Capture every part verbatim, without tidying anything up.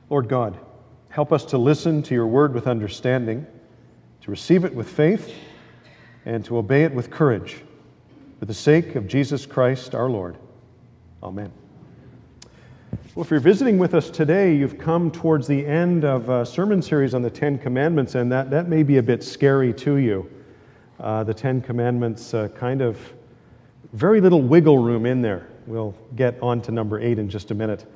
Lord God, help us to listen to your word with understanding, to receive it with faith, and to obey it with courage, for the sake of Jesus Christ our Lord. Amen. Well, if you're visiting with us today, you've come towards the end of a sermon series on the Ten Commandments, and that, that may be a bit scary to you. Uh, the Ten Commandments, uh, kind of very little wiggle room in there. We'll get on to number eight in just a minute.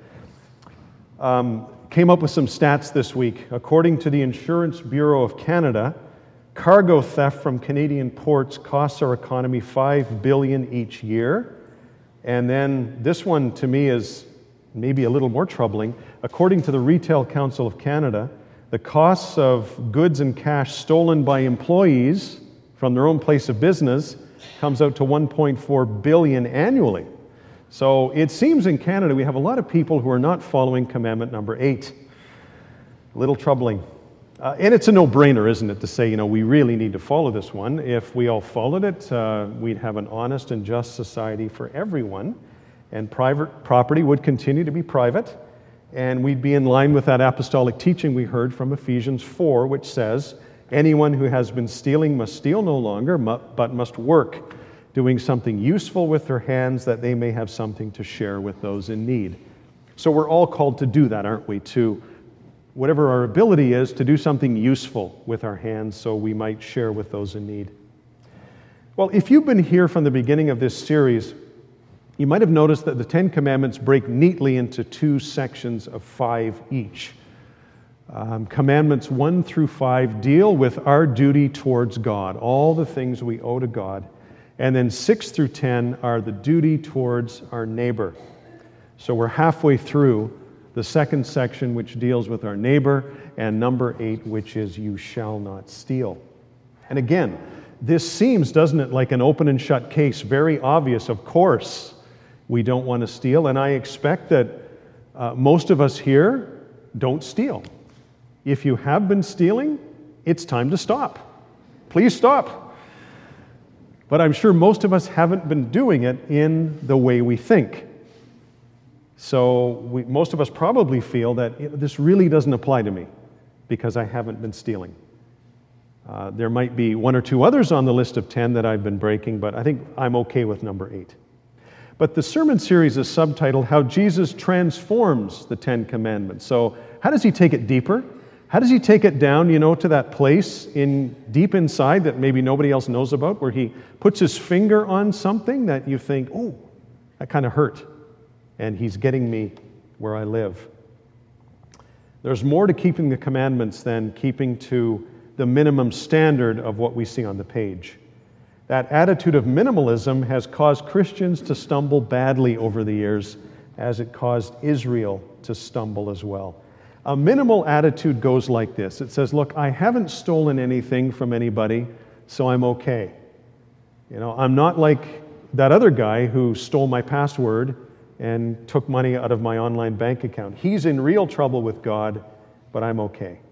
Um, came up with some stats this week. According to the Insurance Bureau of Canada, cargo theft from Canadian ports costs our economy five billion dollars each year. And then this one to me is maybe a little more troubling. According to the Retail Council of Canada, the costs of goods and cash stolen by employees from their own place of business comes out to one point four billion dollars annually. So it seems in Canada we have a lot of people who are not following commandment number eight. A little troubling. Uh, and it's a no-brainer, isn't it, to say, you know, we really need to follow this one. If we all followed it, uh, we'd have an honest and just society for everyone. And private property would continue to be private, and we'd be in line with that apostolic teaching we heard from Ephesians four, which says, anyone who has been stealing must steal no longer, but must work, doing something useful with their hands that they may have something to share with those in need. So we're all called to do that, aren't we? To, whatever our ability is, to do something useful with our hands so we might share with those in need. Well, if you've been here from the beginning of this series, you might have noticed that the Ten Commandments break neatly into two sections of five each. Um, commandments one through five deal with our duty towards God, all the things we owe to God. And then six through ten are the duty towards our neighbor. So we're halfway through the second section, which deals with our neighbor, and number eight, which is you shall not steal. And again, this seems, doesn't it, like an open and shut case, very obvious, of course. We don't want to steal, and I expect that uh, most of us here don't steal. If you have been stealing, it's time to stop. Please stop. But I'm sure most of us haven't been doing it in the way we think. So we, most of us probably feel that this really doesn't apply to me because I haven't been stealing. Uh, there might be one or two others on the list of ten that I've been breaking, but I think I'm okay with number eight. But the sermon series is subtitled, How Jesus Transforms the Ten Commandments. So how does he take it deeper? How does he take it down, you know, to that place in deep inside that maybe nobody else knows about, where he puts his finger on something that you think, oh, that kind of hurt, and he's getting me where I live. There's more to keeping the commandments than keeping to the minimum standard of what we see on the page. That attitude of minimalism has caused Christians to stumble badly over the years, as it caused Israel to stumble as well. A minimal attitude goes like this. It says, look, I haven't stolen anything from anybody, so I'm okay. You know, I'm not like that other guy who stole my password and took money out of my online bank account. He's in real trouble with God, but I'm okay.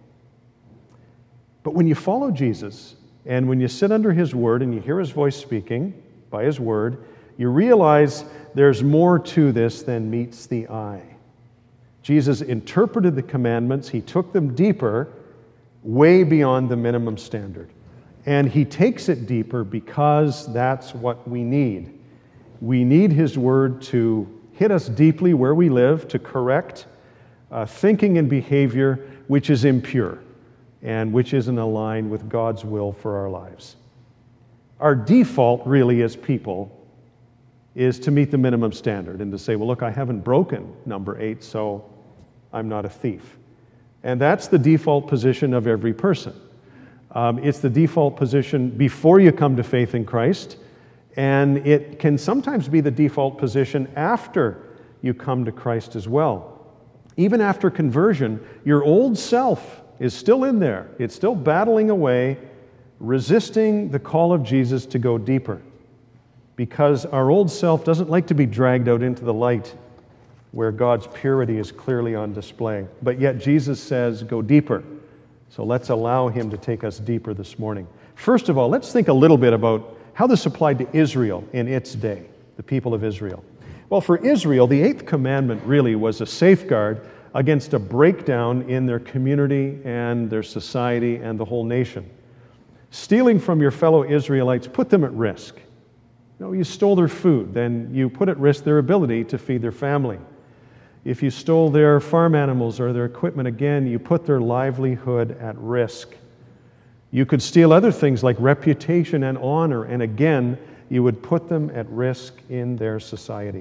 But when you follow Jesus, and when you sit under his word and you hear his voice speaking by his word, you realize there's more to this than meets the eye. Jesus interpreted the commandments. He took them deeper, way beyond the minimum standard. And he takes it deeper because that's what we need. We need his word to hit us deeply where we live, to correct uh, thinking and behavior which is impure and which isn't aligned with God's will for our lives. Our default really as people is to meet the minimum standard and to say, well, look, I haven't broken number eight, so I'm not a thief. And that's the default position of every person. Um, it's the default position before you come to faith in Christ, and it can sometimes be the default position after you come to Christ as well. Even after conversion, your old self is still in there. It's still battling away, resisting the call of Jesus to go deeper, because our old self doesn't like to be dragged out into the light where God's purity is clearly on display. But yet Jesus says, go deeper. So let's allow him to take us deeper this morning. First of all, let's think a little bit about how this applied to Israel in its day, the people of Israel. Well, for Israel, the eighth commandment really was a safeguard against a breakdown in their community and their society and the whole nation. Stealing from your fellow Israelites put them at risk. You know, you stole their food, then you put at risk their ability to feed their family. If you stole their farm animals or their equipment, again, you put their livelihood at risk. You could steal other things like reputation and honor, and again, you would put them at risk in their society.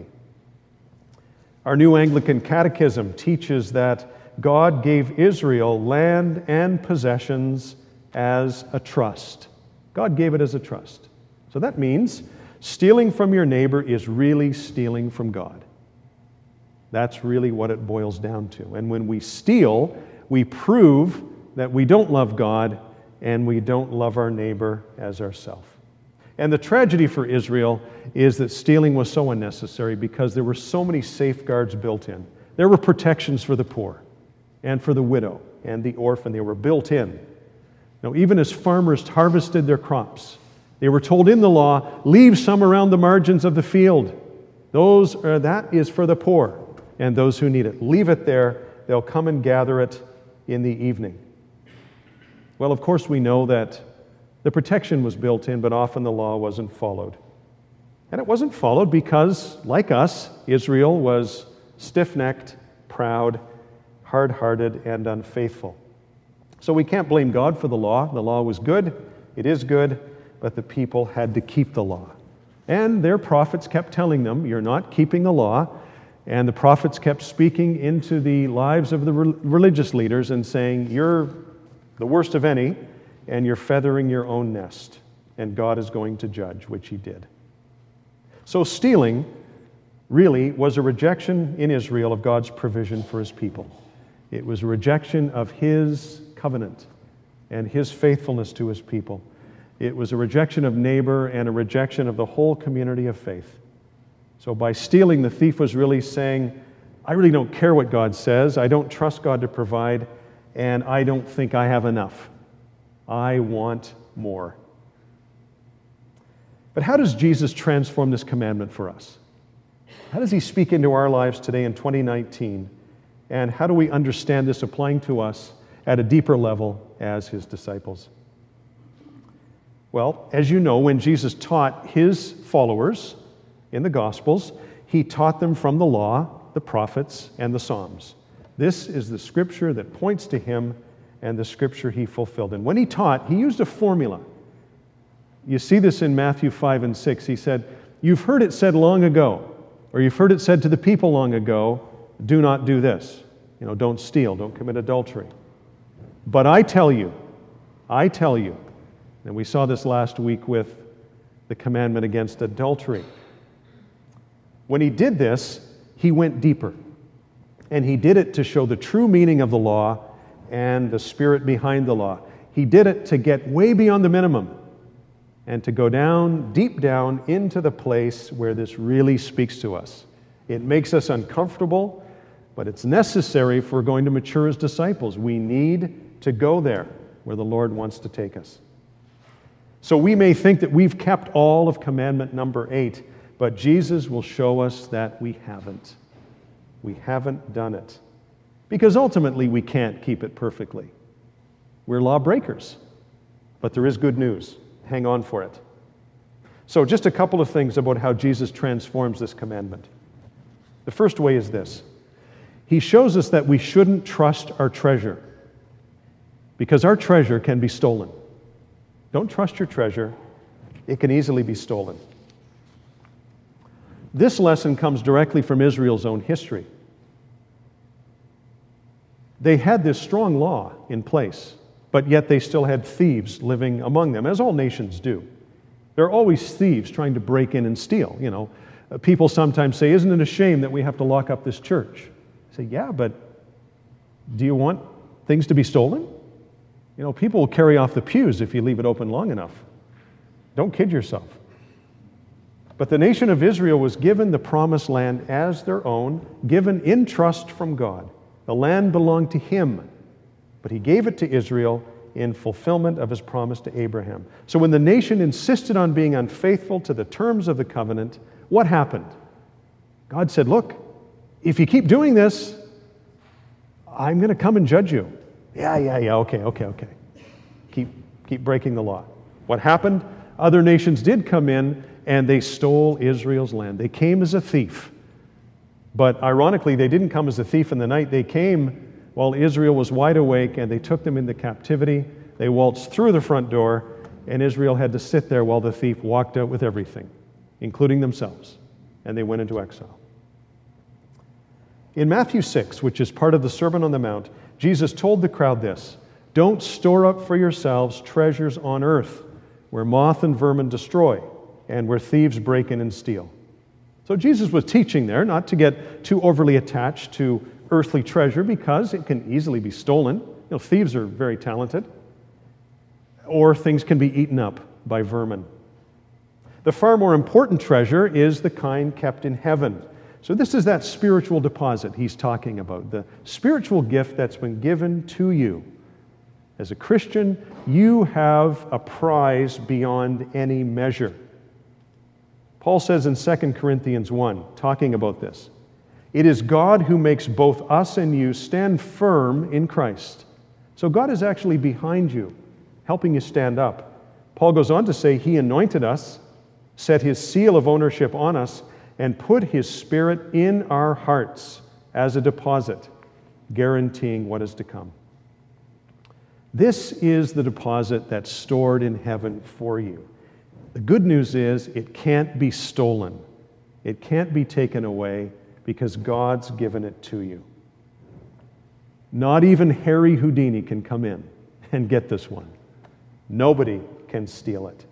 Our New Anglican Catechism teaches that God gave Israel land and possessions as a trust. God gave it as a trust. So that means stealing from your neighbor is really stealing from God. That's really what it boils down to. And when we steal, we prove that we don't love God and we don't love our neighbor as ourselves. And the tragedy for Israel is that stealing was so unnecessary because there were so many safeguards built in. There were protections for the poor and for the widow and the orphan. They were built in. Now, even as farmers harvested their crops, they were told in the law, leave some around the margins of the field. Those are, that is for the poor and those who need it. Leave it there. They'll come and gather it in the evening. Well, of course, we know that the protection was built in, but often the law wasn't followed. And it wasn't followed because, like us, Israel was stiff-necked, proud, hard-hearted, and unfaithful. So we can't blame God for the law. The law was good. It is good, but the people had to keep the law. And their prophets kept telling them, you're not keeping the law. And the prophets kept speaking into the lives of the re- religious leaders and saying, you're the worst of any, and you're feathering your own nest, and God is going to judge, which he did. So stealing really was a rejection in Israel of God's provision for his people. It was a rejection of his covenant and his faithfulness to his people. It was a rejection of neighbor and a rejection of the whole community of faith. So by stealing, the thief was really saying, I really don't care what God says, I don't trust God to provide, and I don't think I have enough. I want more. But how does Jesus transform this commandment for us? How does he speak into our lives today in twenty nineteen? And how do we understand this applying to us at a deeper level as his disciples? Well, as you know, when Jesus taught his followers in the Gospels, he taught them from the law, the prophets, and the Psalms. This is the scripture that points to him and the scripture he fulfilled. And when he taught, he used a formula. You see this in Matthew five and six. He said, you've heard it said long ago, or you've heard it said to the people long ago, do not do this. You know, don't steal, don't commit adultery. But I tell you, I tell you, and we saw this last week with the commandment against adultery. When he did this, he went deeper. And he did it to show the true meaning of the law and the spirit behind the law. He did it to get way beyond the minimum and to go down, deep down into the place where this really speaks to us. It makes us uncomfortable, but it's necessary if we're going to mature as disciples. We need to go there where the Lord wants to take us. So we may think that we've kept all of commandment number eight, but Jesus will show us that we haven't. We haven't done it. Because ultimately we can't keep it perfectly. We're lawbreakers. But there is good news. Hang on for it. So just a couple of things about how Jesus transforms this commandment. The first way is this. He shows us that we shouldn't trust our treasure, because our treasure can be stolen. Don't trust your treasure. It can easily be stolen. This lesson comes directly from Israel's own history. They had this strong law in place, but yet they still had thieves living among them, as all nations do. There are always thieves trying to break in and steal. You know, people sometimes say, isn't it a shame that we have to lock up this church? I say, yeah, but do you want things to be stolen? You know, people will carry off the pews if you leave it open long enough. Don't kid yourself. But the nation of Israel was given the promised land as their own, given in trust from God. The land belonged to him, but he gave it to Israel in fulfillment of his promise to Abraham. So when the nation insisted on being unfaithful to the terms of the covenant, what happened? God said, look, if you keep doing this, I'm going to come and judge you. Yeah, yeah, yeah, okay, okay, okay. Keep, keep breaking the law. What happened? Other nations did come in, and they stole Israel's land. They came as a thief. But ironically, they didn't come as a thief in the night. They came while Israel was wide awake, and they took them into captivity. They waltzed through the front door, and Israel had to sit there while the thief walked out with everything, including themselves, and they went into exile. In Matthew six, which is part of the Sermon on the Mount, Jesus told the crowd this: "Don't store up for yourselves treasures on earth, where moth and vermin destroy, and where thieves break in and steal." So Jesus was teaching there not to get too overly attached to earthly treasure, because it can easily be stolen. You know, thieves are very talented. Or things can be eaten up by vermin. The far more important treasure is the kind kept in heaven. So this is that spiritual deposit he's talking about, the spiritual gift that's been given to you. As a Christian, you have a prize beyond any measure. Paul says in Second Corinthians one, talking about this, "It is God who makes both us and you stand firm in Christ." So God is actually behind you, helping you stand up. Paul goes on to say, He anointed us, set His seal of ownership on us, and put His Spirit in our hearts as a deposit, guaranteeing what is to come. This is the deposit that's stored in heaven for you. The good news is it can't be stolen. It can't be taken away because God's given it to you. Not even Harry Houdini can come in and get this one. Nobody can steal it.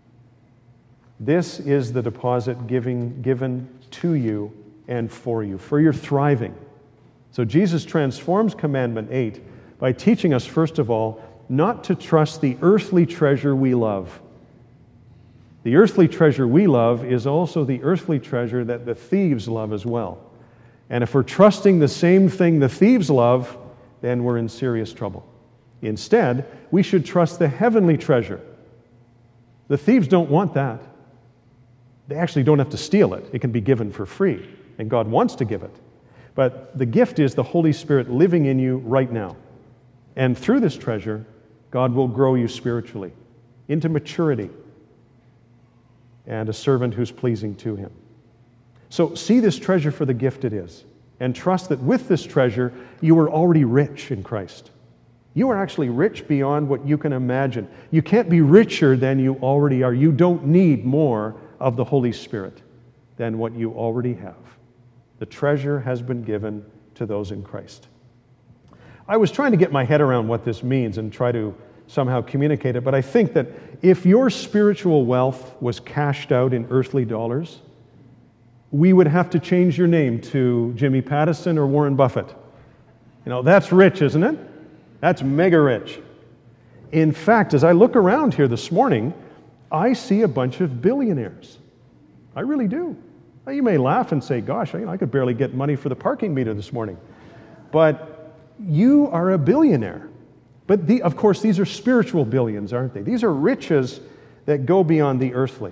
This is the deposit giving, given to you and for you, for your thriving. So Jesus transforms Commandment eight by teaching us, first of all, not to trust the earthly treasure we love. The earthly treasure we love is also the earthly treasure that the thieves love as well. And if we're trusting the same thing the thieves love, then we're in serious trouble. Instead, we should trust the heavenly treasure. The thieves don't want that. They actually don't have to steal it. It can be given for free, and God wants to give it. But the gift is the Holy Spirit living in you right now. And through this treasure, God will grow you spiritually into maturity and a servant who's pleasing to Him. So see this treasure for the gift it is, and trust that with this treasure, you are already rich in Christ. You are actually rich beyond what you can imagine. You can't be richer than you already are. You don't need more of the Holy Spirit than what you already have. The treasure has been given to those in Christ. I was trying to get my head around what this means and try to somehow communicate it, but I think that if your spiritual wealth was cashed out in earthly dollars, we would have to change your name to Jimmy Pattison or Warren Buffett. You know, that's rich, isn't it? That's mega rich. In fact, as I look around here this morning, I see a bunch of billionaires. I really do. Now, you may laugh and say, gosh, I, I could barely get money for the parking meter this morning. But you are a billionaire. But the, of course, these are spiritual billions, aren't they? These are riches that go beyond the earthly.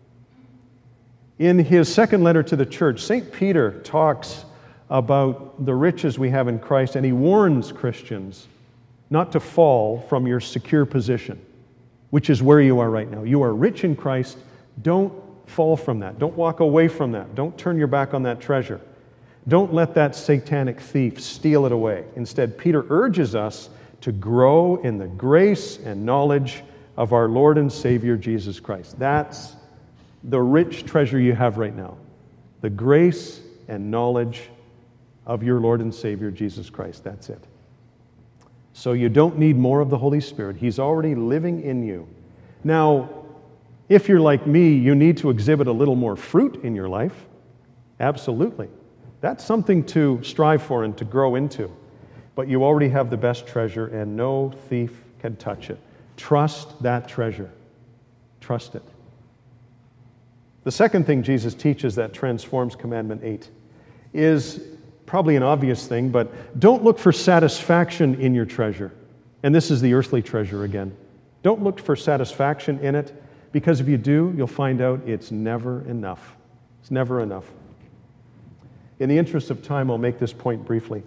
In his second letter to the church, Saint Peter talks about the riches we have in Christ, and he warns Christians not to fall from your secure position, which is where you are right now. You are rich in Christ. Don't fall from that. Don't walk away from that. Don't turn your back on that treasure. Don't let that satanic thief steal it away. Instead, Peter urges us to grow in the grace and knowledge of our Lord and Savior, Jesus Christ. That's the rich treasure you have right now. The grace and knowledge of your Lord and Savior, Jesus Christ. That's it. So you don't need more of the Holy Spirit. He's already living in you. Now, if you're like me, you need to exhibit a little more fruit in your life. Absolutely. That's something to strive for and to grow into. But you already have the best treasure, and no thief can touch it. Trust that treasure. Trust it. The second thing Jesus teaches that transforms Commandment eight is probably an obvious thing, but don't look for satisfaction in your treasure. And this is the earthly treasure again. Don't look for satisfaction in it, because if you do, you'll find out it's never enough. It's never enough. In the interest of time, I'll make this point briefly.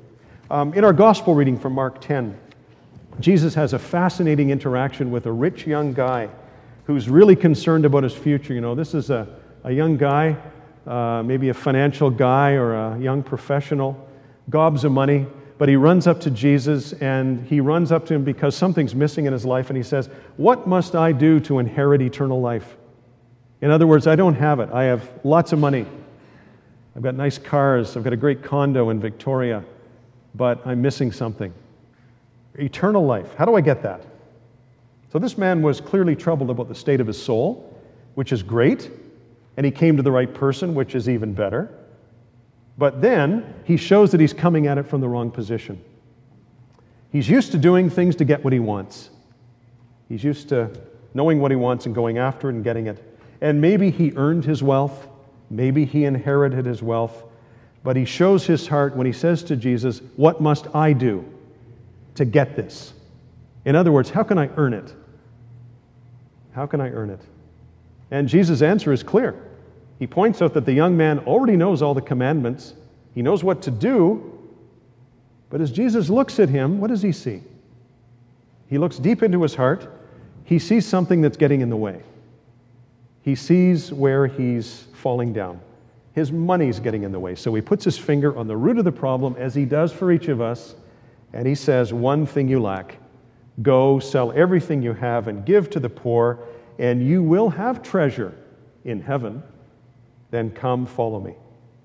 Um, in our gospel reading from Mark ten, Jesus has a fascinating interaction with a rich young guy who's really concerned about his future. You know, this is a, a young guy, uh, maybe a financial guy or a young professional, gobs of money, but he runs up to Jesus, and he runs up to him because something's missing in his life, and he says, "What must I do to inherit eternal life?" In other words, I don't have it. I have lots of money. I've got nice cars. I've got a great condo in Victoria, but I'm missing something. Eternal life. How do I get that? So this man was clearly troubled about the state of his soul, which is great, and he came to the right person, which is even better. But then he shows that he's coming at it from the wrong position. He's used to doing things to get what he wants. He's used to knowing what he wants and going after it and getting it. And maybe he earned his wealth. Maybe he inherited his wealth. But he shows his heart when he says to Jesus, "What must I do to get this?" In other words, how can I earn it? How can I earn it? And Jesus' answer is clear. He points out that the young man already knows all the commandments. He knows what to do. But as Jesus looks at him, what does he see? He looks deep into his heart. He sees something that's getting in the way. He sees where he's falling down. His money's getting in the way. So he puts his finger on the root of the problem, as he does for each of us, and he says, "One thing you lack. Go, sell everything you have and give to the poor, and you will have treasure in heaven. Then come, follow me."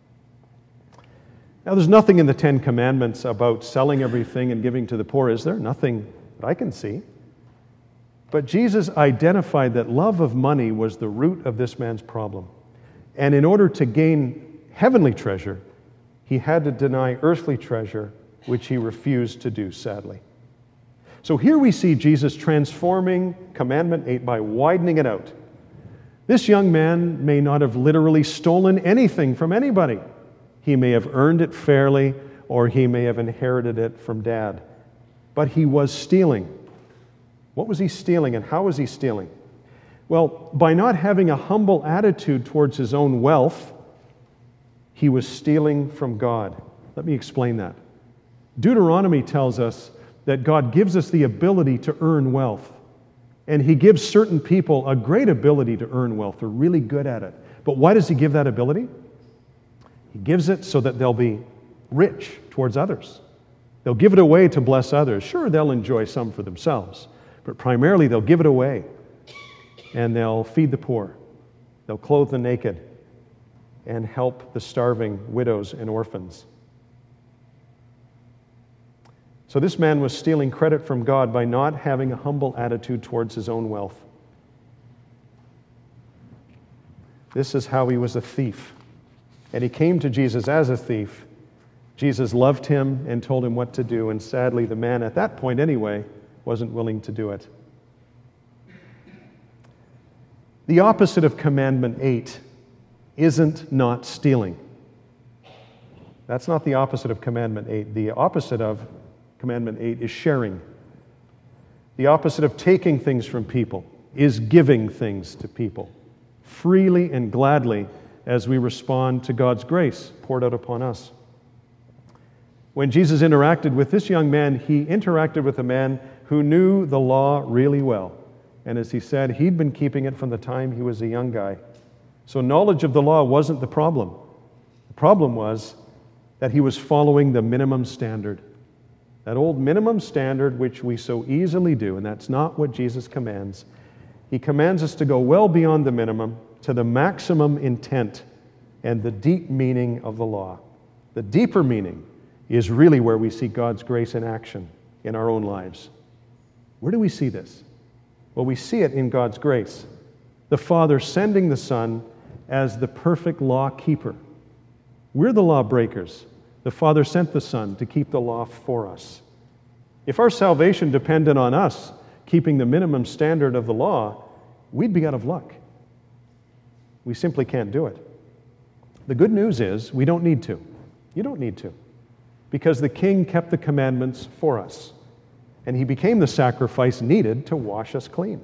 Now, there's nothing in the Ten Commandments about selling everything and giving to the poor, is there? Nothing that I can see. But Jesus identified that love of money was the root of this man's problem. And in order to gain heavenly treasure, he had to deny earthly treasure, which he refused to do, sadly. So here we see Jesus transforming Commandment eight by widening it out. This young man may not have literally stolen anything from anybody. He may have earned it fairly, or he may have inherited it from dad. But he was stealing. What was he stealing, and how was he stealing? Well, by not having a humble attitude towards his own wealth, he was stealing from God. Let me explain that. Deuteronomy tells us that God gives us the ability to earn wealth. And he gives certain people a great ability to earn wealth. They're really good at it. But why does he give that ability? He gives it so that they'll be rich towards others. They'll give it away to bless others. Sure, they'll enjoy some for themselves, but primarily they'll give it away, and they'll feed the poor. They'll clothe the naked and help the starving widows and orphans. So this man was stealing credit from God by not having a humble attitude towards his own wealth. This is how he was a thief. And he came to Jesus as a thief. Jesus loved him and told him what to do, and sadly the man at that point anyway wasn't willing to do it. The opposite of Commandment eight isn't not stealing. That's not the opposite of Commandment eight. The opposite of Commandment eight is sharing. The opposite of taking things from people is giving things to people freely and gladly as we respond to God's grace poured out upon us. When Jesus interacted with this young man, he interacted with a man who knew the law really well. And as he said, he'd been keeping it from the time he was a young guy. So knowledge of the law wasn't the problem. The problem was that he was following the minimum standard. That old minimum standard which we so easily do, and that's not what Jesus commands. He commands us to go well beyond the minimum to the maximum intent and the deep meaning of the law. The deeper meaning is really where we see God's grace in action in our own lives. Where do we see this? Well, we see it in God's grace. The Father sending the Son as the perfect law keeper. We're the lawbreakers. The Father sent the Son to keep the law for us. If our salvation depended on us keeping the minimum standard of the law, we'd be out of luck. We simply can't do it. The good news is we don't need to. You don't need to. Because the King kept the commandments for us. And he became the sacrifice needed to wash us clean.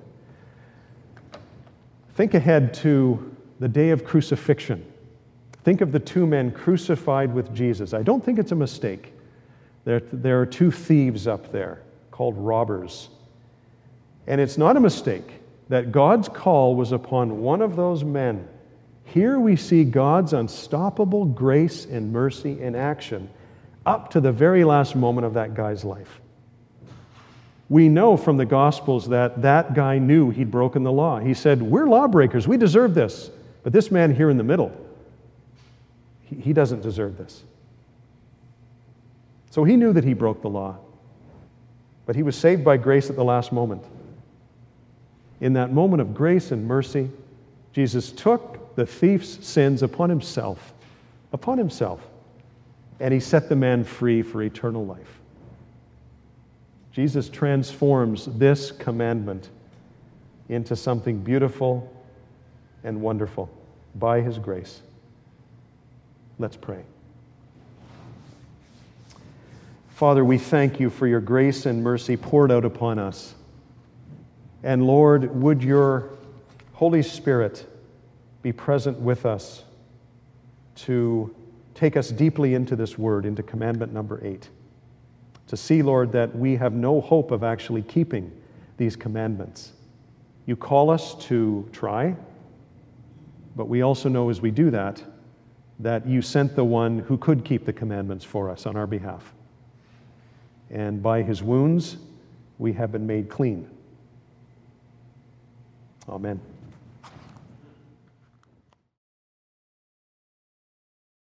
Think ahead to the day of crucifixion. Think of the two men crucified with Jesus. I don't think it's a mistake There, there are two thieves up there called robbers. And it's not a mistake that God's call was upon one of those men. Here we see God's unstoppable grace and mercy in action up to the very last moment of that guy's life. We know from the Gospels that that guy knew he'd broken the law. He said, we're lawbreakers, we deserve this. But this man here in the middle, he, he doesn't deserve this. So he knew that he broke the law. But he was saved by grace at the last moment. In that moment of grace and mercy, Jesus took the thief's sins upon himself, upon himself, and he set the man free for eternal life. Jesus transforms this commandment into something beautiful and wonderful by his grace. Let's pray. Father, we thank you for your grace and mercy poured out upon us. And Lord, would your Holy Spirit be present with us to take us deeply into this word, into commandment number eight. To see, Lord, that we have no hope of actually keeping these commandments. You call us to try, but we also know as we do that, that you sent the one who could keep the commandments for us on our behalf. And by his wounds, we have been made clean. Amen.